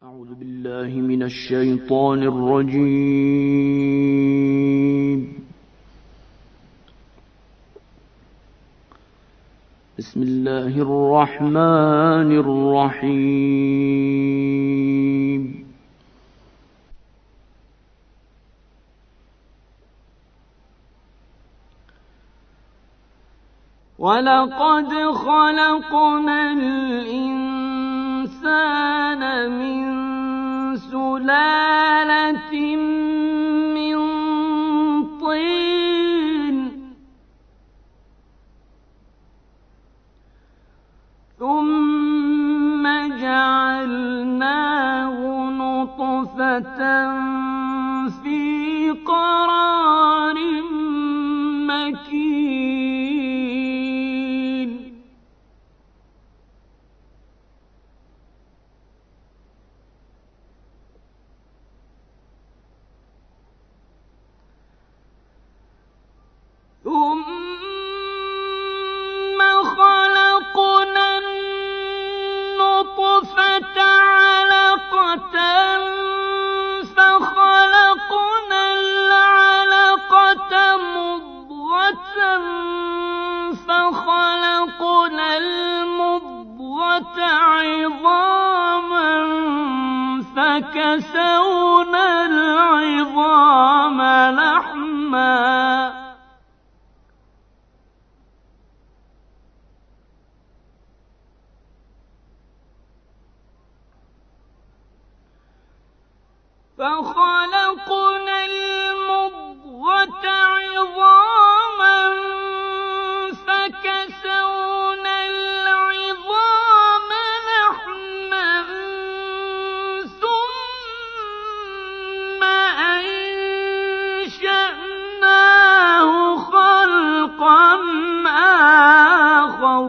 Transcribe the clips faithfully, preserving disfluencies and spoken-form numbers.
أعوذ بالله من الشيطان الرجيم. بسم الله الرحمن الرحيم. ولقد خلقنا الإنسان من سلالة من طين ثم جعلناه نطفة في قرار مكين ثم خلقنا النطفة علقة فخلقنا العلقة مضغة فخلقنا المضغة عظاما فكسونا العظام لحما فخلقنا المضغة عظاما فكسونا العظام لحما ثم أنشأناه خلقا آخر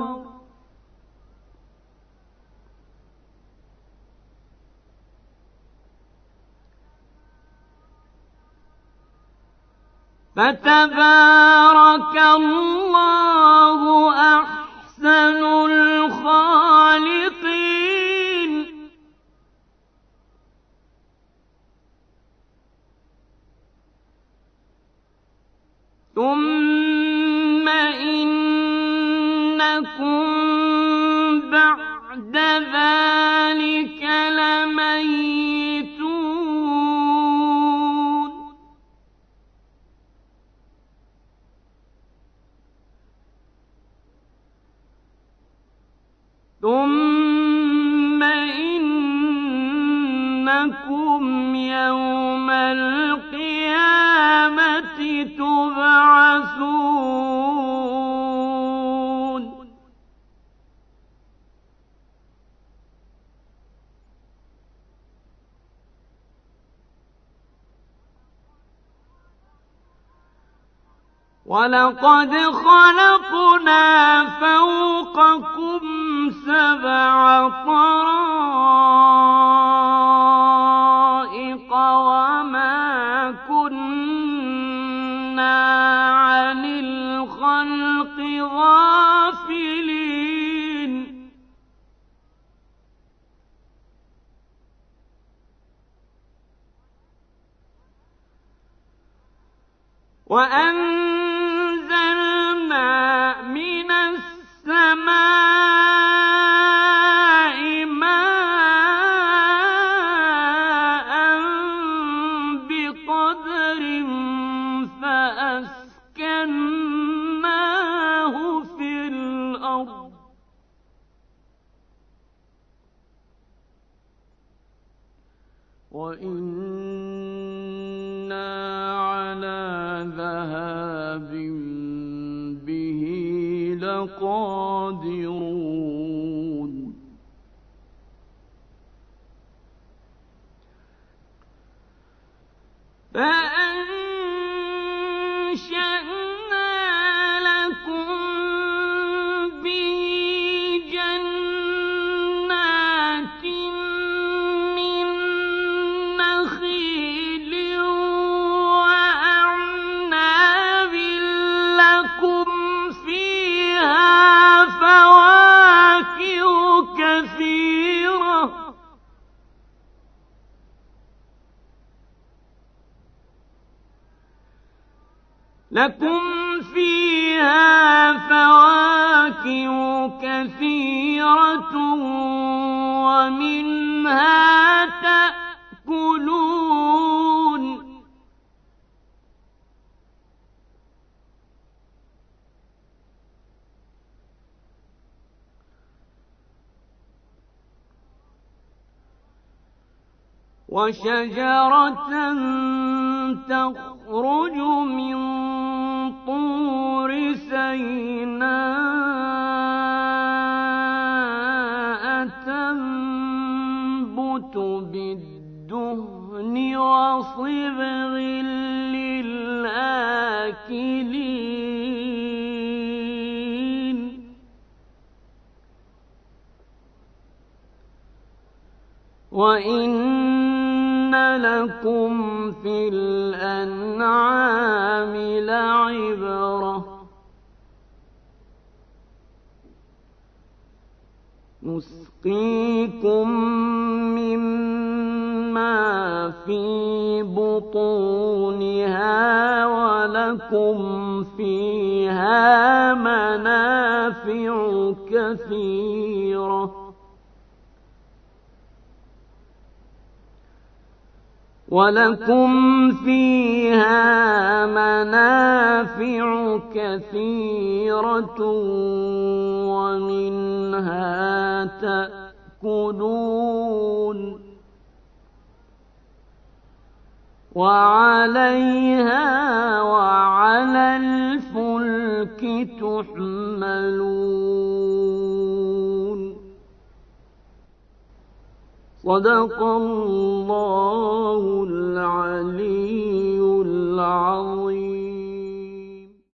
فتبارك الله أحسن الخالقين. ثم إنكم بعد ذلك لميتون. ثم إنكم يوم القيامة تبعثون. ولقد خلقنا فوقكم سبع طرائق وما كنا عن الخلق غافلين. وأنزلنا من السماء ماء بقدر فأسكناه في الأرض وإنا على ذهاب به لقادرون. فأنشأنا لكم به جنات من نخيل وأعناب لكم فيها فواكه كثيرة لكم فيها فواكه كثيرة ومنها تأكلون وشجرة تخرج من طور سيناء تنبت بالدهن وصبغ للآكلين وإن لكم في الأنعام لعبرة نسقيكم مما في بطونها ولكم فيها منافع كثيرة ولكم فيها منافع كثيرة ومنها تأكلون وعليها وعلى الفلك تحملون صدق الله